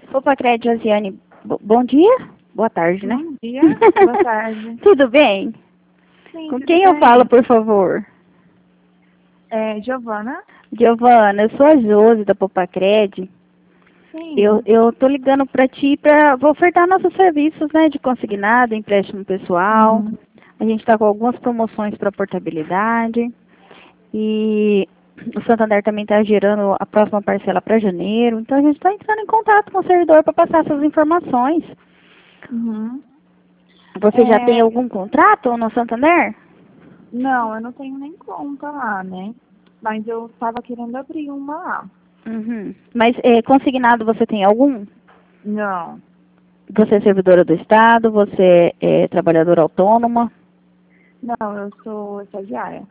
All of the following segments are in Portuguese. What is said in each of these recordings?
Opa, Crédito Josiane, bom dia? Boa tarde, né? Bom dia, boa tarde. Tudo bem? Sim, Com tudo quem eu bem? falo, por favor? É, Giovana? Giovana, eu sou a Josi da Popacred. Sim. Eu tô ligando para ti para ofertar nossos serviços, né, de consignado, empréstimo pessoal. Uhum. A gente está com algumas promoções para portabilidade e o Santander também está gerando a próxima parcela para janeiro. Então a gente está entrando em contato com o servidor para passar essas informações. Uhum. Você já tem algum contrato no Santander? Não, eu não tenho nem conta lá, né? Mas eu estava querendo abrir uma lá. Uhum. Mas consignado você tem algum? Não, Você é servidora do Estado? Você é trabalhadora autônoma? não, eu sou estagiária.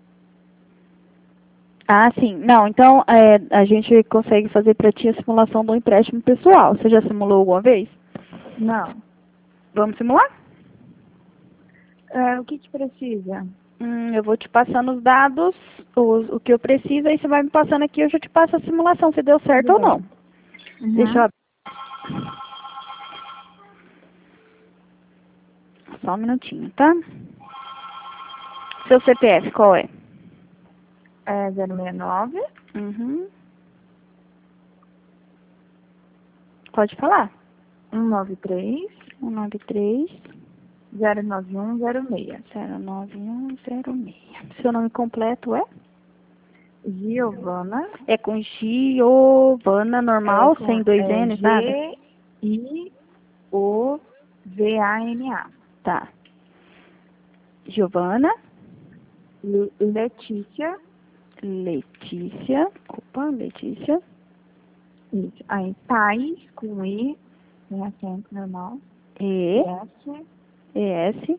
Ah, sim. Não, então a gente consegue fazer para ti a simulação do empréstimo pessoal. Você já simulou alguma vez? Não. Vamos simular? O que precisa? Eu vou te passando os dados, o que eu preciso, aí você vai me passando aqui, eu já te passo a simulação, se deu certo Tudo ou bem. não. Deixa eu Uhum. abrir. Só um minutinho, tá? Seu CPF, qual é? É 069 Uhum. Pode falar. 193 193 09106. 09106. Seu nome completo é? Giovana. É com Giovana normal, sem dois N's, nada? Giovana. Tá. Giovana, Letícia. Letícia, Isso. Aí, Thais, com I, tem acento normal. E, S, ES,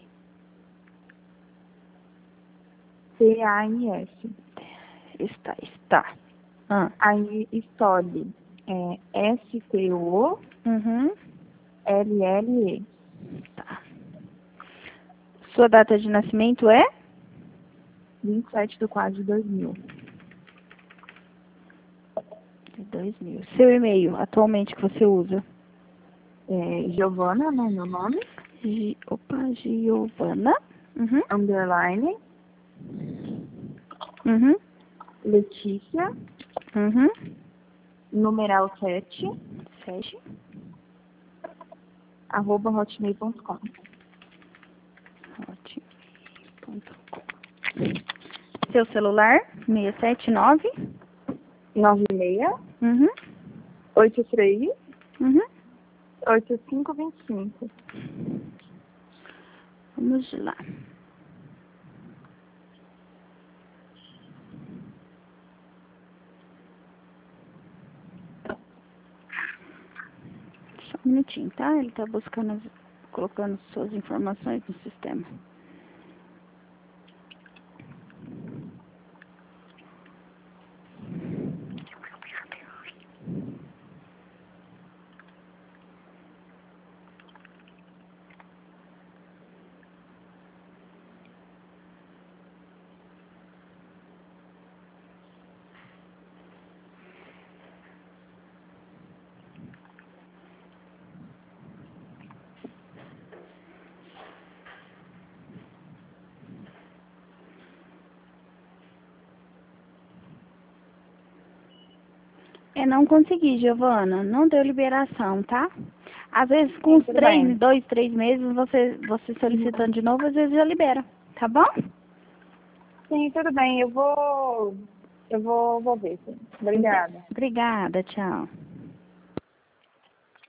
T-A-I-S. está. Ah. Aí, Stoli, é Uhum. S-T-O-L-L-E. Tá. Sua data de nascimento é? 27/4/2000. De 2000. Seu e-mail, atualmente, que você usa? Giovana, né, meu nome. Giovana. Uhum. Underline. Uhum. Letícia. Uhum. Numeral 7. 7. @hotmail.com. Hotmail.com. Seu celular? 679. 96 Uhum. 83 Uhum. 8525. Vamos lá. Só um minutinho, tá? Ele tá buscando, colocando suas informações no sistema. Não consegui, Giovana. Não deu liberação, tá? Às vezes, com Sim, uns tudo bem. 2, 3 meses, você solicitando de novo, às vezes já libera. Tá bom? Sim, tudo bem. Eu vou ver, sim. Obrigada. Obrigada, tchau.